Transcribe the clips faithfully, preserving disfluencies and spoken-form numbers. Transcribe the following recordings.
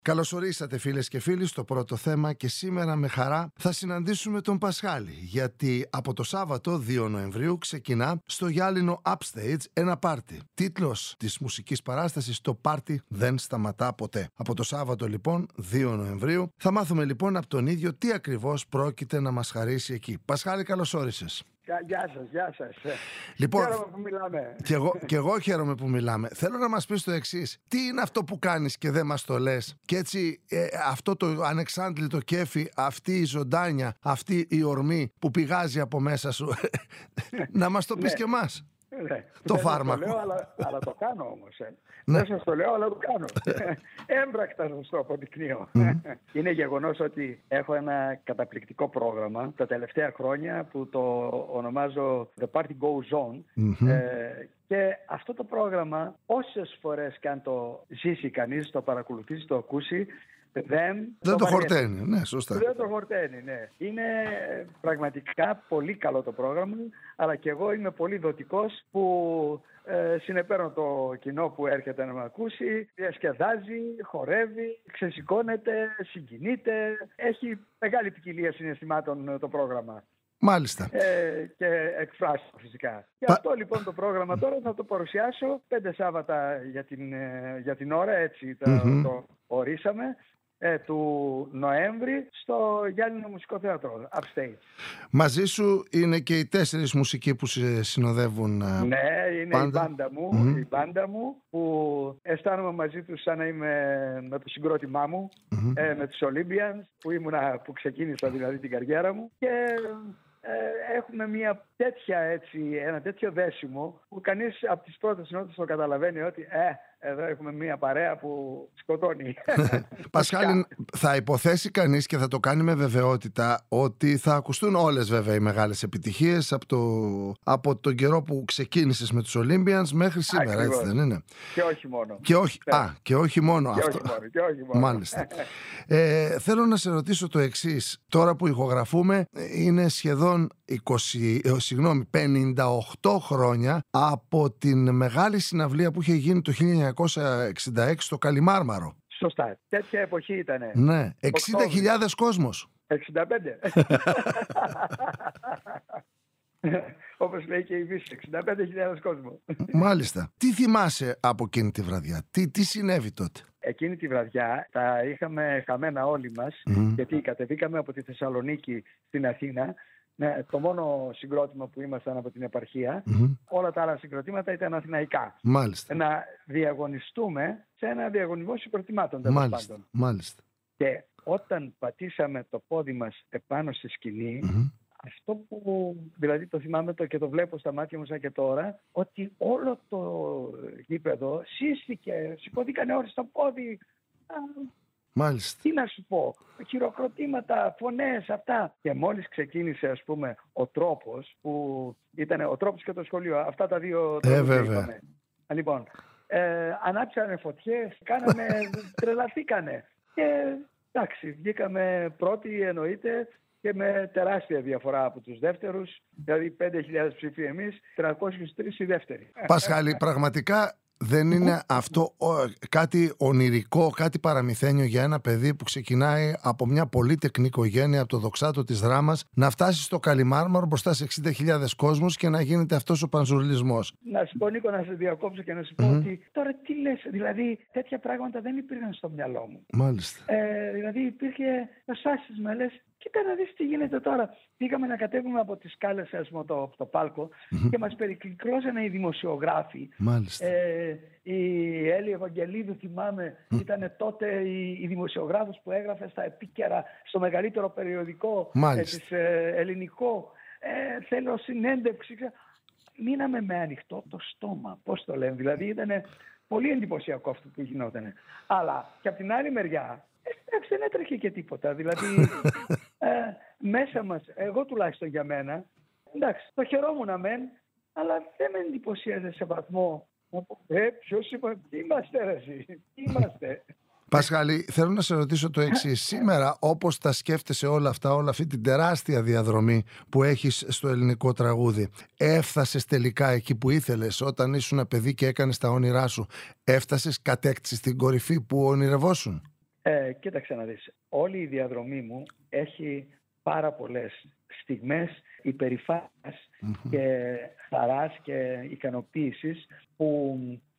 Καλώς ορίσατε φίλες και φίλοι στο πρώτο θέμα και σήμερα με χαρά θα συναντήσουμε τον Πασχάλη, γιατί από το Σάββατο δύο Νοεμβρίου ξεκινά στο γυάλινο Upstage ένα πάρτι. Τίτλος της μουσικής παράστασης «Το πάρτι δεν σταματά ποτέ». Από το Σάββατο λοιπόν δύο Νοεμβρίου θα μάθουμε λοιπόν από τον ίδιο τι ακριβώς πρόκειται να μας χαρίσει εκεί. Πασχάλη, καλώς όρισες. Γεια σας, γεια σας. Λοιπόν, χαίρομαι που μιλάμε. Και εγώ, και εγώ χαίρομαι που μιλάμε. Θέλω να μας πεις το εξής. Τι είναι αυτό που κάνεις και δεν μας το λες? Και έτσι ε, αυτό το ανεξάντλητο κέφι, αυτή η ζωντάνια, αυτή η ορμή που πηγάζει από μέσα σου, να μας το πεις και εμάς. Ναι. Το δεν φάρμακο. Το λέω, αλλά, αλλά το κάνω όμως. Ε. Ναι. Δεν σας το λέω, αλλά το κάνω. Έμπρακτα σας το αποδεικνύω. Mm. Είναι γεγονός ότι έχω ένα καταπληκτικό πρόγραμμα τα τελευταία χρόνια που το ονομάζω The Party Goes On. Mm-hmm. Ε, και αυτό το πρόγραμμα, όσες φορές και αν το ζήσει κανείς, το παρακολουθήσει, το ακούσει, Δεν, δεν το, το χορταίνει, ναι, σωστά. Δεν το χορταίνει, ναι. Είναι πραγματικά πολύ καλό το πρόγραμμα, αλλά και εγώ είμαι πολύ δοτικός που ε, συνεπέρνω το κοινό που έρχεται να με ακούσει, διασκεδάζει, χορεύει, ξεσηκώνεται, συγκινείται. Έχει μεγάλη ποικιλία συναισθημάτων το πρόγραμμα. Μάλιστα. Ε, και εκφράσεων φυσικά. Και Πα... αυτό λοιπόν το πρόγραμμα τώρα θα το παρουσιάσω πέντε Σάββατα για την, για την ώρα, έτσι το, mm-hmm. το ορίσαμε, ε, του Νοέμβρη στο Γυάλινο Μουσικό Θέατρο, Upstage. Μαζί σου είναι και οι τέσσερις μουσικοί που σε συνοδεύουν. Ναι, είναι πάντα. η μπάντα μου, mm-hmm. η μπάντα μου που αισθάνομαι μαζί τους σαν να είμαι με το συγκρότημά μου, mm-hmm. ε, με τους Olympians που, ήμουνα, που ξεκίνησα δηλαδή την καριέρα μου και ε, έχουμε μια τέτοια, έτσι, ένα τέτοιο δέσιμο που κανείς από τις πρώτες νότες το καταλαβαίνει ότι ε, εδώ έχουμε μια παρέα που σκοτώνει. Πασχάλη, θα υποθέσει κανείς και θα το κάνει με βεβαιότητα ότι θα ακουστούν όλες βέβαια οι μεγάλες επιτυχίες από, το, από τον καιρό που ξεκίνησες με τους Olympians μέχρι σήμερα. Ακριβώς. Έτσι δεν είναι? Και όχι μόνο. Και όχι, α, και όχι μόνο και αυτό. Όχι μόνο, και όχι μόνο. Μάλιστα. ε, θέλω να σε ρωτήσω το εξής. Τώρα που ηχογραφούμε είναι σχεδόν είκοσι, ε, συγγνώμη, πενήντα οκτώ χρόνια από την μεγάλη συναυλία που είχε γίνει το χίλια εννιακόσια εξήντα έξι στο Καλιμάρμαρο. Σωστά. Τέτοια εποχή ήτανε. Ναι. εξήντα χιλιάδες κόσμος. εξήντα πέντε. Όπως λέει και η Βύση, εξήντα πέντε χιλιάδες κόσμο. Μάλιστα. Τι θυμάσαι από εκείνη τη βραδιά? Τι, τι συνέβη τότε? Εκείνη τη βραδιά τα είχαμε χαμένα όλοι μας, mm. γιατί κατεβήκαμε από τη Θεσσαλονίκη στην Αθήνα. Ναι, το μόνο συγκρότημα που ήμασταν από την επαρχία, mm-hmm. όλα τα άλλα συγκροτήματα ήταν αθηναϊκά. Μάλιστα. Να διαγωνιστούμε σε ένα διαγωνισμό συγκροτημάτων. Μάλιστα. Μάλιστα. Και όταν πατήσαμε το πόδι μας επάνω στη σκηνή, mm-hmm. αυτό που δηλαδή το θυμάμαι το και το βλέπω στα μάτια μου σαν και τώρα, ότι όλο το γήπεδο σύστηκε, σηκώθηκαν όλοι στο πόδι. Μάλιστα. Τι να σου πω, χειροκροτήματα, φωνές, αυτά. Και μόλις ξεκίνησε, ας πούμε, ο τρόπος, που ήταν ο τρόπος και το σχολείο, αυτά τα δύο ε, βέβαια. Λοιπόν, ε, ανάψανε φωτιές, κάνανε, τρελαθήκανε. Και εντάξει, βγήκαμε πρώτοι, εννοείται, και με τεράστια διαφορά από τους δεύτερους, δηλαδή πέντε χιλιάδες ψήφοι εμείς, τριακόσιους τρεις οι δεύτεροι. Πασχάλη, πραγματικά δεν είναι αυτό κάτι ονειρικό, κάτι παραμυθένιο για ένα παιδί που ξεκινάει από μια πολύτεκνη οικογένεια, από το δοξάτο της Δράμας, να φτάσει στο Καλιμάρμαρο μπροστά σε εξήντα χιλιάδες κόσμους και να γίνεται αυτός ο πανζουρλισμός? Να σου πω, Νίκο, να σε διακόψω και να σου πω mm-hmm. ότι τώρα τι λες, δηλαδή τέτοια πράγματα δεν υπήρχαν στο μυαλό μου. Μάλιστα. Ε, δηλαδή υπήρχε ασάσεις με λες, κοίτα να δεις τι γίνεται τώρα. Πήγαμε να κατέβουμε από τις σκάλες, ας πούμε, το, το πάλκο mm-hmm. και μας περικυκλώσανε οι δημοσιογράφοι. Μάλιστα. Ε, η Έλλη Ευαγγελίδου, θυμάμαι, mm. ήταν τότε η, η δημοσιογράφος που έγραφε στα επίκαιρα, στο μεγαλύτερο περιοδικό ε, της, ε, ελληνικό. Ε, θέλω συνέντευξη. Μείναμε με ανοιχτό το στόμα. Πώς το λένε, δηλαδή ήταν πολύ εντυπωσιακό αυτό που γινόταν. Αλλά και από την άλλη μεριά, εντάξει, δεν έτρεχε και τίποτα. Δηλαδή, ε, μέσα μας, εγώ τουλάχιστον για μένα, εντάξει, το χαιρόμουν μεν, αλλά δεν με εντυπωσίαζε σε βαθμό. Ε, ποιος είπα, τι είμαστε ρε εσύ, τι είμαστε. Πασχάλη, θέλω να σε ρωτήσω το εξής. Σήμερα, όπως τα σκέφτεσαι όλα αυτά, όλη αυτή την τεράστια διαδρομή που έχεις στο ελληνικό τραγούδι, έφτασες τελικά εκεί που ήθελες όταν ήσουν παιδί και έκανες τα όνειρά σου? Έφτασες, κατέκτησες την κορυφή που ονειρευόσουν? Ε, κοίταξε να δεις, όλη η διαδρομή μου έχει πάρα πολλές στιγμές υπερηφάνειας mm-hmm. και χαράς και ικανοποίησης που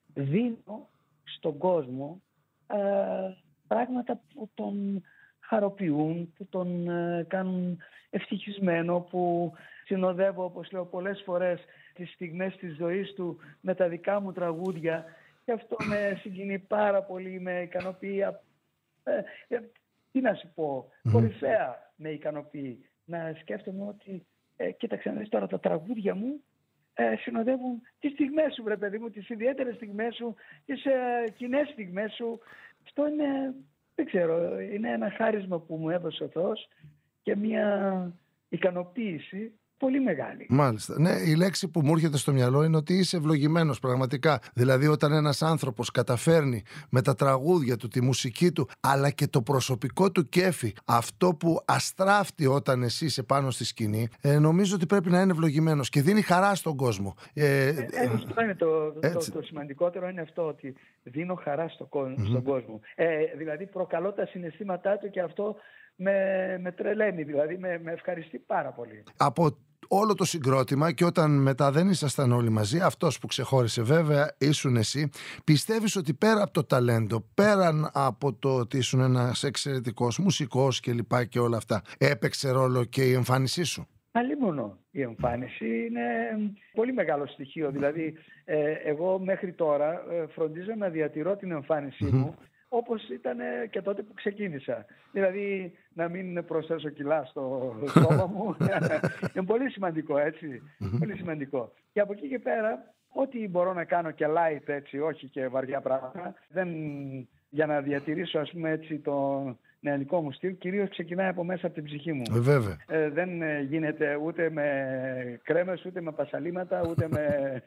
δίνω στον κόσμο ε, πράγματα που τον χαροποιούν, που τον ε, κάνουν ευτυχισμένο, που συνοδεύω, όπως λέω πολλές φορές, τις στιγμές της ζωής του με τα δικά μου τραγούδια, και αυτό με συγκινεί πάρα πολύ, με ικανοποιεί. Ε, ε, τι να σου πω, mm. κορυφαία με ικανοποιεί να σκέφτομαι ότι ε, κοίταξε να δεις τώρα, τα τραγούδια μου ε, συνοδεύουν τις στιγμές σου, βρε παιδί μου, τις ιδιαίτερες στιγμές σου, τις ε, κοινές στιγμές σου. Αυτό είναι, δεν ξέρω, είναι ένα χάρισμα που μου έδωσε ο Θεός και μια ικανοποίηση πολύ μεγάλη. Μάλιστα. Ναι, η λέξη που μου έρχεται στο μυαλό είναι ότι είσαι ευλογημένος πραγματικά. Δηλαδή, όταν ένας άνθρωπος καταφέρνει με τα τραγούδια του, τη μουσική του, αλλά και το προσωπικό του κέφι, αυτό που αστράφτει όταν εσύ είσαι πάνω στη σκηνή, ε, νομίζω ότι πρέπει να είναι ευλογημένος και δίνει χαρά στον κόσμο. Ε, ε, ε, αυτό είναι το, το, το σημαντικότερο, είναι αυτό, ότι δίνω χαρά στο κόσμο, mm-hmm. στον κόσμο. Ε, δηλαδή, προκαλώ τα συναισθήματά του και αυτό με, με τρελαίνει, δηλαδή με, με ευχαριστεί πάρα πολύ. Από όλο το συγκρότημα, και όταν μετά δεν ήσασταν όλοι μαζί, αυτός που ξεχώρισε βέβαια ήσουν εσύ, πιστεύεις ότι πέρα από το ταλέντο, πέραν από το ότι ήσουν ένας εξαιρετικός μουσικός και λοιπά και όλα αυτά, έπαιξε ρόλο και η εμφάνισή σου? Αλλήμωνο. Η εμφάνιση είναι πολύ μεγάλο στοιχείο. Δηλαδή, ε, εγώ μέχρι τώρα ε, φροντίζω να διατηρώ την εμφάνισή mm-hmm. μου όπως ήταν και τότε που ξεκίνησα. Δηλαδή, να μην προσθέσω κιλά στο σώμα μου. Είναι πολύ σημαντικό, έτσι. Mm-hmm. Πολύ σημαντικό. Και από εκεί και πέρα, ό,τι μπορώ να κάνω και light, έτσι, όχι και βαριά πράγματα, δεν, για να διατηρήσω, ας πούμε, έτσι, το νεανικό μου στυλ, κυρίως ξεκινάει από μέσα από την ψυχή μου. Ε, βέβαια. Ε, δεν γίνεται ούτε με κρέμες, ούτε με πασαλίματα, ούτε με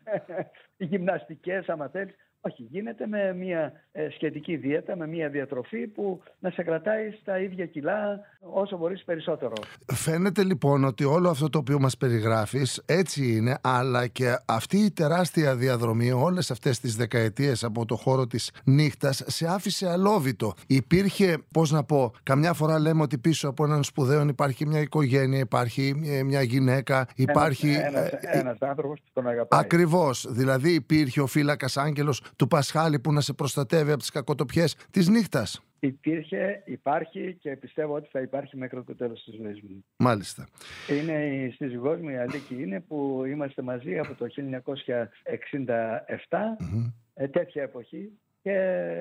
γυμναστικές, άμα θέλεις. Όχι, γίνεται με μια ε, σχετική δίαιτα, με μια διατροφή που να σε κρατάει στα ίδια κιλά όσο μπορείς περισσότερο. Φαίνεται λοιπόν ότι όλο αυτό το οποίο μας περιγράφεις έτσι είναι, αλλά και αυτή η τεράστια διαδρομή όλες αυτές τις δεκαετίες από το χώρο της νύχτας σε άφησε αλόβητο. Υπήρχε, πώς να πω, καμιά φορά λέμε ότι πίσω από έναν σπουδαίο υπάρχει μια οικογένεια, υπάρχει μια γυναίκα, υπάρχει ένας, ένας, ένας άνθρωπος που τον αγαπάει. Ακριβώς, δηλαδή υπήρχε ο φύλακας άγγελος του Πασχάλη που να σε προστατεύει από τις κακοτοπιές της νύχτας? Υπήρχε, υπάρχει και πιστεύω ότι θα υπάρχει μέχρι το τέλος της ζωής μου. Μάλιστα. Είναι η σύζυγός μου, η Αλίκη είναι, που είμαστε μαζί από το χίλια εννιακόσια εξήντα επτά, mm-hmm. ε, τέτοια εποχή, και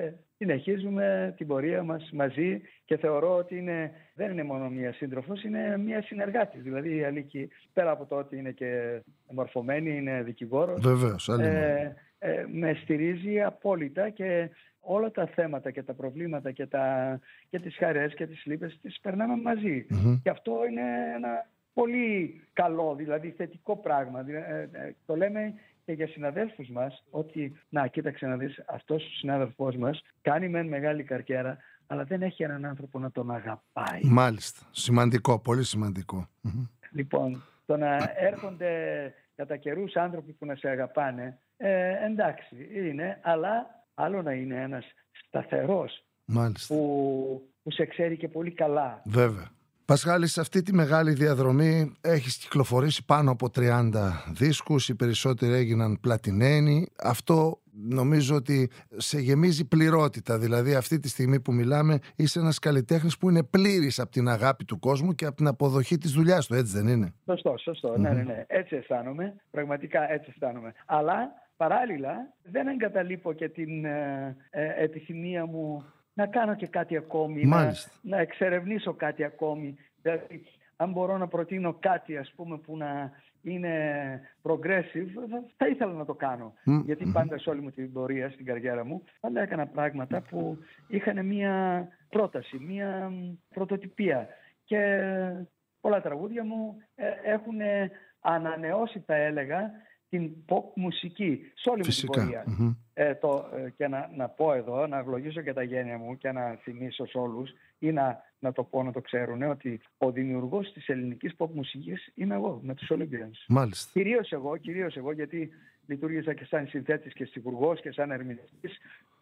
συνεχίζουμε την πορεία μας μαζί, και θεωρώ ότι είναι, δεν είναι μόνο μία σύντροφος, είναι μία συνεργάτης. Δηλαδή η Αλίκη, πέρα από το ότι είναι και μορφωμένη, είναι δικηγόρος. Βεβαίως, ε, ε, με στηρίζει απόλυτα, και όλα τα θέματα και τα προβλήματα και, τα, και τις χαρές και τις λύπες τις περνάμε μαζί. Mm-hmm. Και αυτό είναι ένα πολύ καλό, δηλαδή θετικό πράγμα. Ε, ε, το λέμε και για συναδέλφους μας, ότι να, κοίταξε να δεις, αυτός ο συνάδελφός μας κάνει μεν μεγάλη καριέρα, αλλά δεν έχει έναν άνθρωπο να τον αγαπάει. Μάλιστα. Σημαντικό, πολύ σημαντικό. Λοιπόν, το να έρχονται κατά καιρούς άνθρωποι που να σε αγαπάνε, ε, εντάξει είναι, αλλά άλλο να είναι ένας σταθερός, μάλιστα, που, που σε ξέρει και πολύ καλά. Βέβαια. Πασχάλη, σε αυτή τη μεγάλη διαδρομή έχεις κυκλοφορήσει πάνω από τριάντα δίσκους, οι περισσότεροι έγιναν πλατινένοι. Αυτό νομίζω ότι σε γεμίζει πληρότητα. Δηλαδή αυτή τη στιγμή που μιλάμε είσαι ένας καλλιτέχνης που είναι πλήρης από την αγάπη του κόσμου και από την αποδοχή της δουλειάς του, έτσι δεν είναι? Σωστό, σωστό. Mm-hmm. Ναι, ναι, ναι. Έτσι αισθάνομαι. Πραγματικά έτσι αισθάνομαι. Αλλά παράλληλα δεν εγκαταλείπω και την ε, ε, επιθυμία μου να κάνω και κάτι ακόμη, να, να εξερευνήσω κάτι ακόμη. Δηλαδή, αν μπορώ να προτείνω κάτι, ας πούμε, που να είναι progressive, θα ήθελα να το κάνω. Mm-hmm. Γιατί πάντα σε όλη μου την πορεία, στην καριέρα μου, πάντα έκανα πράγματα που είχαν μία πρόταση, μία πρωτοτυπία. Και πολλά τραγούδια μου έχουν ανανεώσει, θα έλεγα, την pop μουσική σε όλη Φυσικά. μου την πορεία. Mm-hmm. Ε, το, ε, και να, να πω εδώ, να ευλογήσω και τα γένια μου και να θυμίσω σε όλους, ή να, να το πω, να το ξέρουν, ότι ο δημιουργός της ελληνικής pop μουσικής είμαι εγώ, με τους Olympians. Μάλιστα. Κυρίως εγώ, κυρίως εγώ, γιατί λειτουργήσα και σαν συνθέτης και στιχουργός και σαν ερμηνευτής.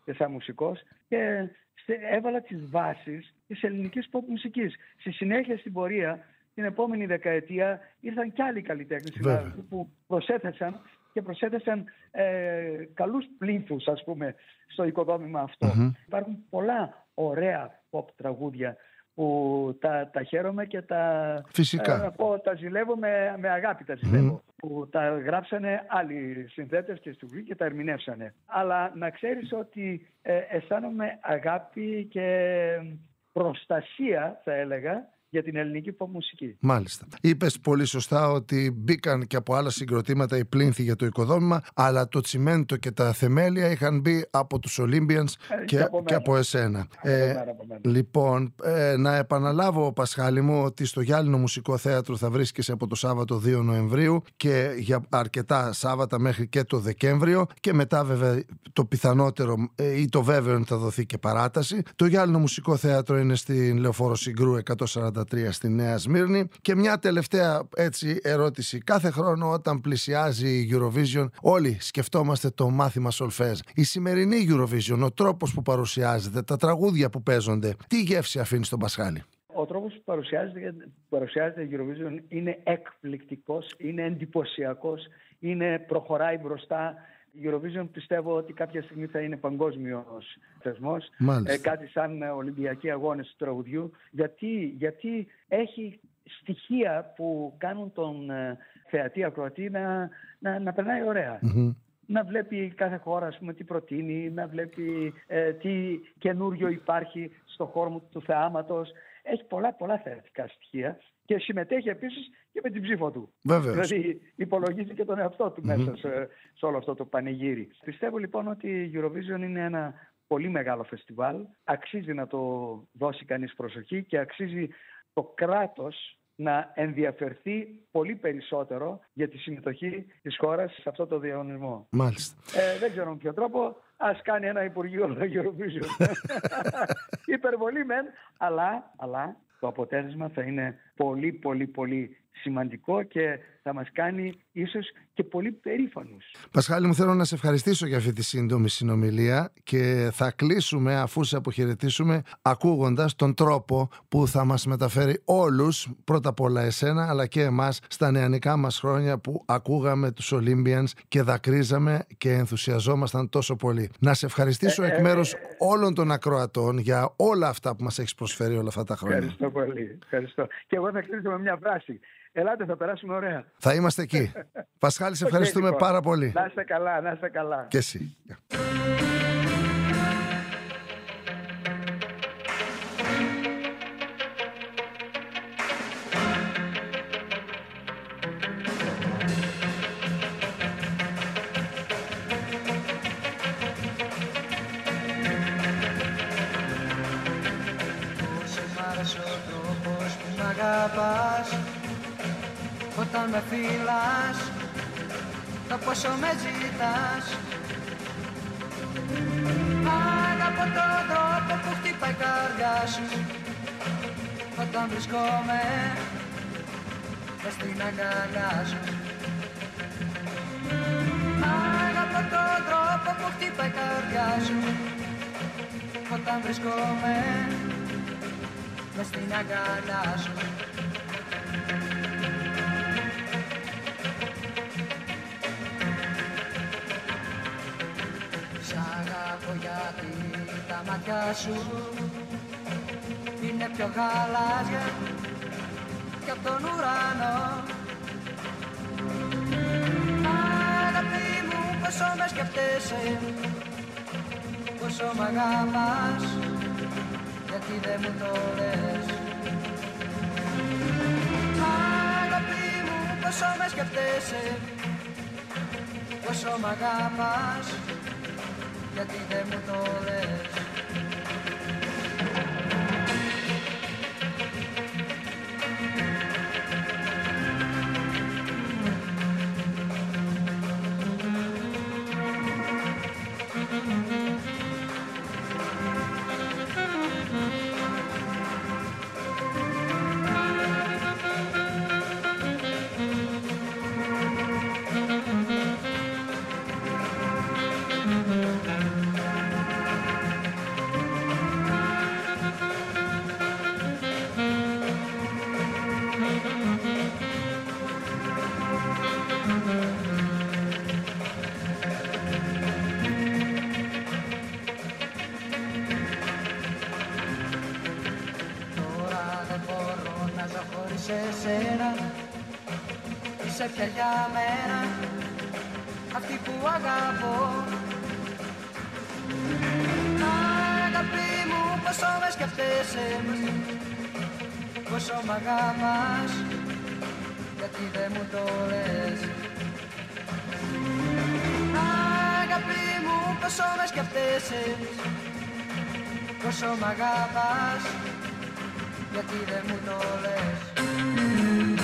και σαν μουσικός και έβαλα τις βάσεις της ελληνικής pop μουσικής. Στη συνέχεια στην πορεία, την επόμενη δεκαετία, ήρθαν κι άλλοι καλλιτέχνες που προσέθεσαν και προσέθεσαν ε, καλούς πλήθους, ας πούμε, στο οικοδόμημα αυτό. Mm-hmm. Υπάρχουν πολλά ωραία pop τραγούδια που τα, τα χαίρομαι και τα, Φυσικά. Ε, πω, τα ζηλεύω με, με αγάπη, τα ζηλεύω. Mm. Που τα γράψανε άλλοι συνθέτες και στη Βουλή και τα ερμηνεύσανε. Αλλά να ξέρεις ότι ε, αισθάνομαι αγάπη και προστασία, θα έλεγα, για την ελληνική pop μουσική. Μάλιστα. Είπες πολύ σωστά ότι μπήκαν και από άλλα συγκροτήματα οι πλήνθοι για το οικοδόμημα, αλλά το τσιμέντο και τα θεμέλια είχαν μπει από τους Olympians ε, και, και, από και από εσένα. Από ε, μέρα, από μέρα. Λοιπόν, ε, να επαναλάβω, Πασχάλη μου, ότι στο Γυάλινο Μουσικό Θέατρο θα βρίσκεσαι από το Σάββατο δύο Νοεμβρίου και για αρκετά Σάββατα μέχρι και το Δεκέμβριο, και μετά βέβαια το πιθανότερο ε, ή το βέβαιο θα δοθεί και παράταση. Το Γυάλινο Μουσικό Θέατρο είναι στην Λεωφόρο Συγκρού εκατόν σαράντα τρία στη Νέα Σμύρνη. Και μια τελευταία έτσι ερώτηση. Κάθε χρόνο όταν πλησιάζει η Eurovision, όλοι σκεφτόμαστε το μάθημα σολφέζ. Η σημερινή Eurovision, ο τρόπος που παρουσιάζεται, τα τραγούδια που παίζονται, τι γεύση αφήνει στον Πασχάλη? Ο τρόπος που παρουσιάζεται, που παρουσιάζεται η Eurovision είναι εκπληκτικός, είναι εντυπωσιακός, είναι, προχωράει μπροστά. Η Eurovision πιστεύω ότι κάποια στιγμή θα είναι παγκόσμιος θεσμός, ε, κάτι σαν Ολυμπιακοί αγώνες του τραγουδιού, γιατί, γιατί έχει στοιχεία που κάνουν τον ε, θεατή ακροατή να, να, να περνάει ωραία. Mm-hmm. Να βλέπει κάθε χώρα, ας πούμε, τι προτείνει, να βλέπει ε, τι καινούριο υπάρχει στο χώρο του θεάματος. Έχει πολλά πολλά θεατικά στοιχεία και συμμετέχει επίσης και με την ψήφο του. Βεβαίως. Δηλαδή υπολογίζει και τον εαυτό του mm-hmm. μέσα σε, σε όλο αυτό το πανηγύρι. Πιστεύω λοιπόν ότι η Eurovision είναι ένα πολύ μεγάλο φεστιβάλ. Αξίζει να το δώσει κανείς προσοχή και αξίζει το κράτος να ενδιαφερθεί πολύ περισσότερο για τη συμμετοχή της χώρας σε αυτό το διαγωνισμό. Μάλιστα. Ε, δεν ξέρω με ποιο τρόπο. Ας κάνει ένα Υπουργείο Eurovision. Υπερβολή μεν, αλλά, αλλά το αποτέλεσμα θα είναι πολύ πολύ πολύ σημαντικό και θα μας κάνει ίσως και πολύ περήφανους. Πασχάλη μου, θέλω να σε ευχαριστήσω για αυτή τη σύντομη συνομιλία και θα κλείσουμε, αφού σε αποχαιρετήσουμε, ακούγοντας τον τρόπο που θα μας μεταφέρει όλους, πρώτα απ' όλα εσένα αλλά και εμάς, στα νεανικά μας χρόνια που ακούγαμε τους Olympians και δακρύζαμε και ενθουσιαζόμασταν τόσο πολύ. Να σε ευχαριστήσω ε, εκ μέρους ε, ε, όλων των ακροατών για όλα αυτά που μας έχεις προσφέρει όλα αυτά τα χρόνια. Ευχαριστώ πολύ. Ευχαριστώ. Και εγώ θα κλείσω με μια φράση. Ελάτε, θα περάσουμε ωραία. Θα είμαστε εκεί. Πασχάλη, σε ευχαριστούμε okay, πάρα πολύ. Να είστε καλά, να είστε καλά. Και εσύ. Όταν με φυλάς, το πόσο με ζητάς. Αγαπώ τον τρόπο που χτυπάει η καρδιά σου όταν βρισκόμαι μες στην αγκαλιά σου. Αγαπώ τον τρόπο που χτυπάει η καρδιά σου όταν βρισκόμαι μες στην αγκαλιά σου. Γιατί τα μάτια σου είναι πιο γαλάζια κι απ' τον ουρανό. Αγάπη μου, πόσο με σκεφτέσαι, πόσο μ' αγαπάς, γιατί δεν μου το λες. Αγάπη μου, πόσο με σκεφτέσαι, πόσο μ' αγαπάς, γιατί δεν μου το λες. σε σένα, είσαι πια για μένα αυτή που αγαπώ. Αγάπη μου, πόσο με σκέφτεσαι, πόσο μ' αγαπάς, γιατί δεν μου το λες. Αγάπη μου, πόσο με σκέφτεσαι, πόσο μ' αγαπάς, γιατί δεν μου το λες.